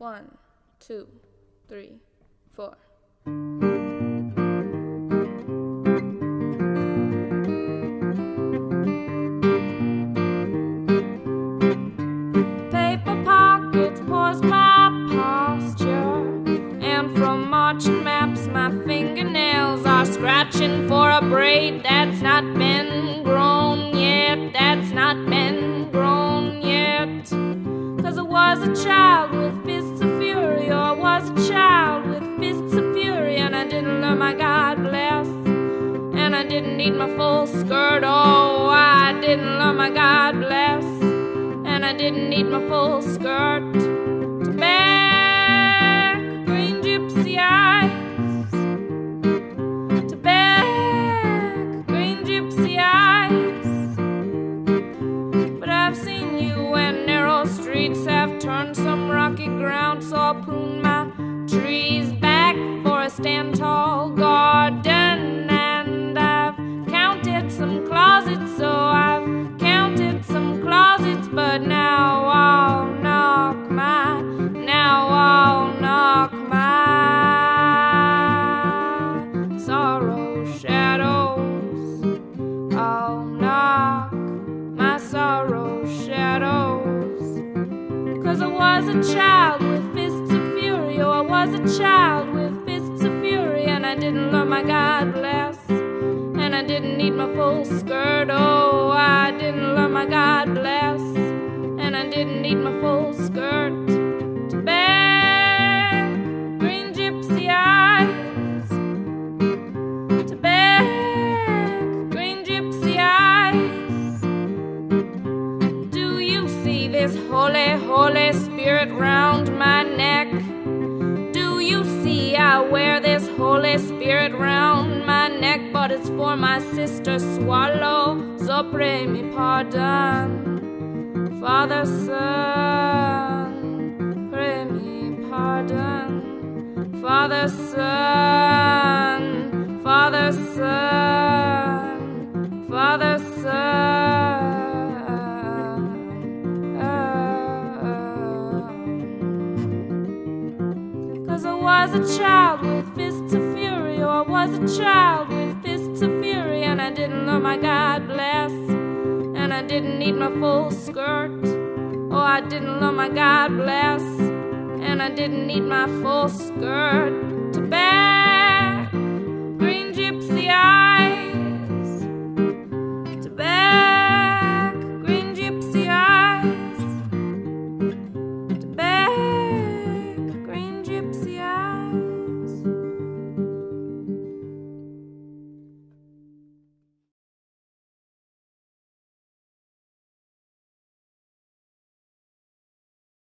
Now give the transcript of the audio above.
1, 2, 3, 4. Paper pockets poised my posture, and from marching maps my fingernails are scratching for a braid that's not been grown yet, that's not been grown yet. 'Cause I was a child with fists of fury, or I was a child with fists of fury, and I didn't learn my God bless, and I didn't need my full skirt. Oh, I didn't learn my God bless, and I didn't need my full skirt to beg green gypsy eyes, to beg green gypsy eyes. But I've seen you when narrow streets have turned some rocky ground, so I'll prune my trees back for a stand tall garden. And I've counted some closets, so I've counted some closets, but now I'll knock my sorrow shadows. I'll knock my sorrow shadows. 'Cause I was a child with fists of fury, oh, I was a child with fists of fury, and I didn't learn my God bless, and I didn't need my full skirt. Oh, I didn't learn my God bless, and I didn't need my full skirt to beg green gypsy eyes, to beg green gypsy eyes. Do you see this holy, holy spirit round my neck? Do you see I wear this holy spirit round my neck? But it's for my sister Swallow, so pray me pardon. Father, Son, pray me pardon. Father, Son, Father, Son, Father, Son. 'Cause I was a child with fists of fury, or I was a child with fists of fury, and I didn't learn my God bless, and I didn't need my full skirt. Oh, I didn't learn my God bless, and I didn't need my full skirt to bear